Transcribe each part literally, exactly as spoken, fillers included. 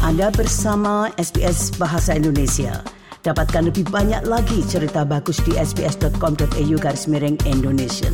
Anda bersama S B S Bahasa Indonesia. Dapatkan lebih banyak lagi cerita bagus di sbs.com.au garis miring Indonesian.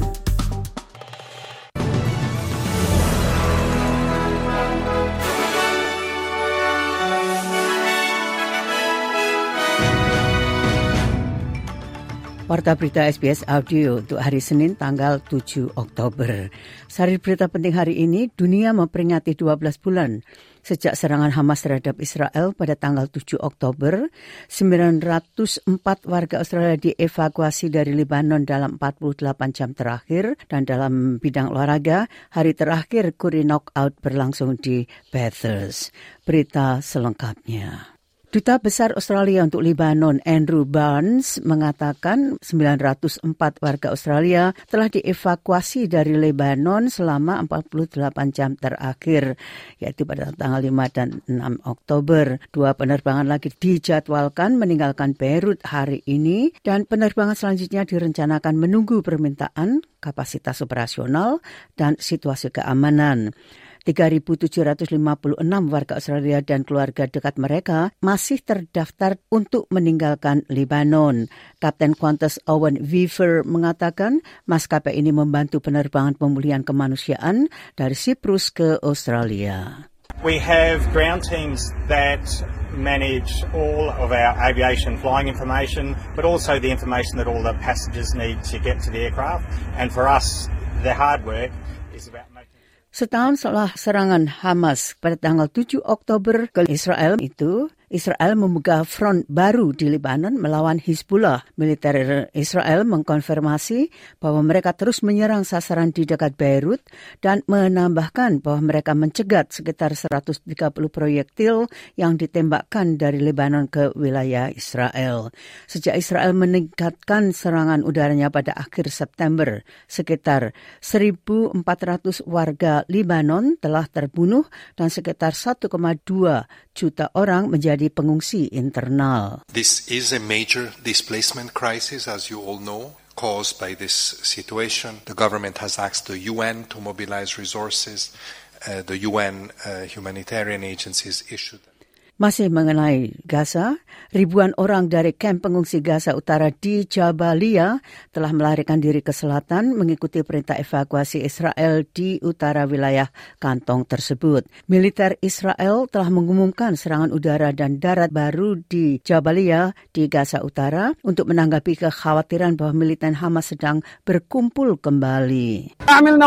Warta berita S B S Audio untuk hari Senin tanggal tujuh Oktober. Sari berita penting hari ini, dunia memperingati dua belas bulan sejak serangan Hamas terhadap Israel pada tanggal tujuh Oktober. sembilan ratus empat warga Australia dievakuasi dari Lebanon dalam empat puluh delapan jam terakhir. Dan dalam bidang olahraga, hari terakhir kuri knockout berlangsung di Bathurst. Berita selengkapnya. Duta Besar Australia untuk Lebanon, Andrew Barnes, mengatakan sembilan ratus empat warga Australia telah dievakuasi dari Lebanon selama empat puluh delapan jam terakhir, yaitu pada tanggal lima dan enam Oktober. Dua penerbangan lagi dijadwalkan meninggalkan Beirut hari ini, dan penerbangan selanjutnya direncanakan menunggu permintaan, kapasitas operasional, dan situasi keamanan. tiga ribu tujuh ratus lima puluh enam warga Australia dan keluarga dekat mereka masih terdaftar untuk meninggalkan Lebanon. Kapten Qantas Owen Weaver mengatakan maskapai ini membantu penerbangan pemulihan kemanusiaan dari Siprus ke Australia. We have ground teams that manage all of our aviation flying information, but also the information that all the passengers need to get to the aircraft. And for us, the hard work is about making... Setahun setelah serangan Hamas pada tanggal tujuh Oktober ke Israel itu, Israel membuka front baru di Lebanon melawan Hizbullah. Militer Israel mengkonfirmasi bahwa mereka terus menyerang sasaran di dekat Beirut dan menambahkan bahwa mereka mencegat sekitar seratus tiga puluh proyektil yang ditembakkan dari Lebanon ke wilayah Israel. Sejak Israel meningkatkan serangan udaranya pada akhir September, sekitar seribu empat ratus warga Lebanon telah terbunuh dan sekitar satu koma dua juta orang menjadi pengungsi internal. This is a major displacement crisis, as you all know, caused by this situation. The government has asked the U N to mobilize resources. Uh, the U N uh, humanitarian agencies issued Masih mengenai Gaza, ribuan orang dari kamp pengungsi Gaza Utara di Jabalia telah melarikan diri ke selatan mengikuti perintah evakuasi Israel di utara wilayah kantong tersebut. Militer Israel telah mengumumkan serangan udara dan darat baru di Jabalia di Gaza Utara untuk menanggapi kekhawatiran bahwa militan Hamas sedang berkumpul kembali.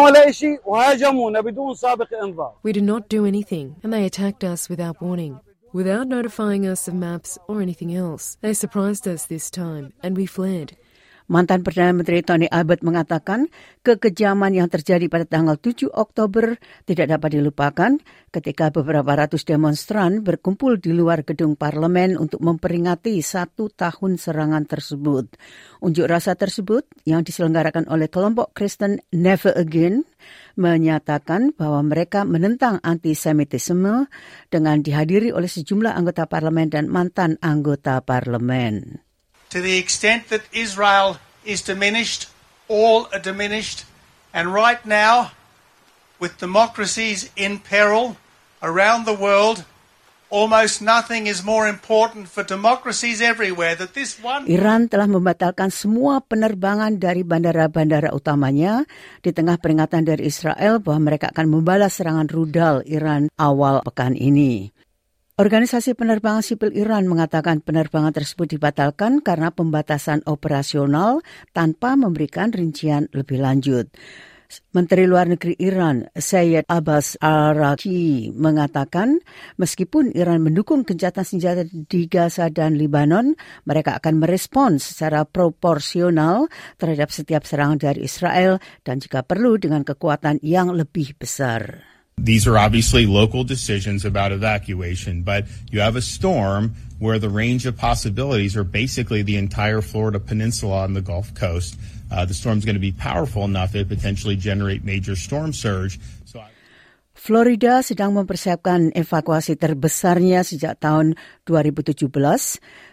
We did not do anything, and they attacked us without warning. Without notifying us of maps or anything else, they surprised us this time, and we fled. Mantan Perdana Menteri Tony Abbott mengatakan kekejaman yang terjadi pada tanggal tujuh Oktober tidak dapat dilupakan ketika beberapa ratus demonstran berkumpul di luar gedung parlemen untuk memperingati satu tahun serangan tersebut. Unjuk rasa tersebut yang diselenggarakan oleh kelompok Kristen Never Again menyatakan bahwa mereka menentang antisemitisme dengan dihadiri oleh sejumlah anggota parlemen dan mantan anggota parlemen. To the extent that Israel is diminished, all are diminished. And right now, with democracies in peril around the world, almost nothing is more important for democracies everywhere that this one... Iran telah membatalkan semua penerbangan dari bandara-bandara utamanya di tengah peringatan dari Israel bahwa mereka akan membalas serangan rudal Iran awal pekan ini. Organisasi penerbangan sipil Iran mengatakan penerbangan tersebut dibatalkan karena pembatasan operasional tanpa memberikan rincian lebih lanjut. Menteri Luar Negeri Iran, Syed Abbas Araqchi, mengatakan meskipun Iran mendukung gencatan senjata di Gaza dan Lebanon, mereka akan merespons secara proporsional terhadap setiap serangan dari Israel dan jika perlu dengan kekuatan yang lebih besar. These are obviously local decisions about evacuation, but you have a storm where the range of possibilities are basically the entire Florida Peninsula on the Gulf Coast. Uh, the storm's going to be powerful enough that it potentially generate major storm surge. So I- Florida sedang mempersiapkan evakuasi terbesarnya sejak tahun dua ribu tujuh belas.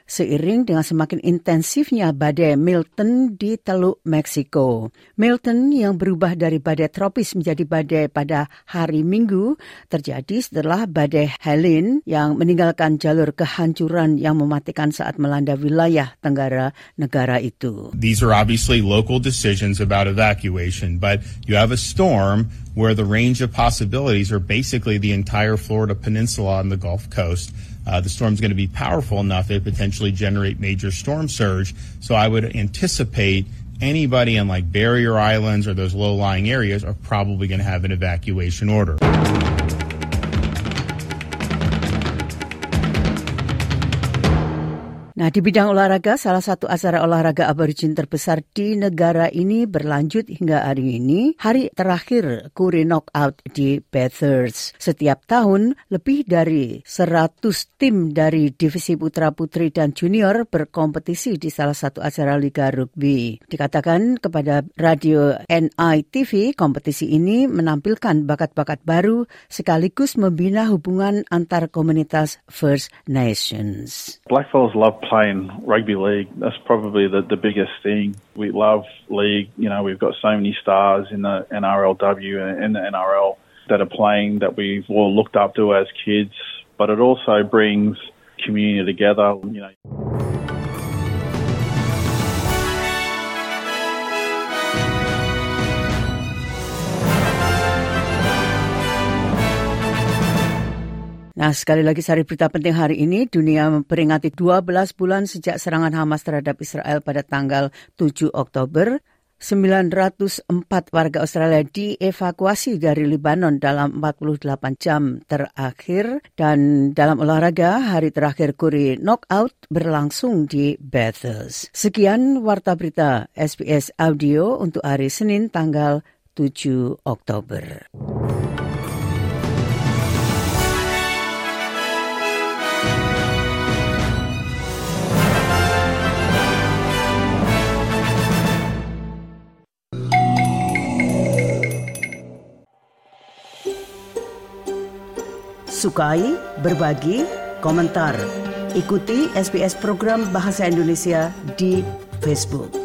seiring dengan semakin intensifnya badai Milton di Teluk Meksiko. Milton yang berubah dari badai tropis menjadi badai pada hari Minggu terjadi setelah badai Helene yang meninggalkan jalur kehancuran yang mematikan saat melanda wilayah tenggara negara itu. These are obviously local decisions about evacuation, but you have a storm where the range of possibilities are basically the entire Florida Peninsula on the Gulf Coast. Uh, the storm's going to be powerful enough to potentially generate major storm surge. So I would anticipate anybody in like barrier islands or those low-lying areas are probably going to have an evacuation order. Nah, di bidang olahraga, salah satu acara olahraga aborigin terbesar di negara ini berlanjut hingga hari ini, hari terakhir Kuri Knockout di Bathurst. Setiap tahun, lebih dari seratus tim dari divisi putra-putri dan junior berkompetisi di salah satu acara Liga Rugby. Dikatakan kepada radio N I T V, kompetisi ini menampilkan bakat-bakat baru sekaligus membina hubungan antar komunitas First Nations. Blackfellas love playing rugby league. That's probably the, the biggest thing. We love league. You know, we've got so many stars in the N R L W and the N R L that are playing that we've all looked up to as kids. But it also brings community together. You know. Nah, sekali lagi sari berita penting hari ini, dunia memperingati dua belas bulan sejak serangan Hamas terhadap Israel pada tanggal tujuh Oktober. sembilan ratus empat warga Australia dievakuasi dari Lebanon dalam empat puluh delapan jam terakhir. Dan dalam olahraga, hari terakhir Kuri Knockout berlangsung di Bathurst. Sekian Warta Berita S B S Audio untuk hari Senin tanggal tujuh Oktober. Sukai, berbagi, komentar. Ikuti S B S program Bahasa Indonesia di Facebook.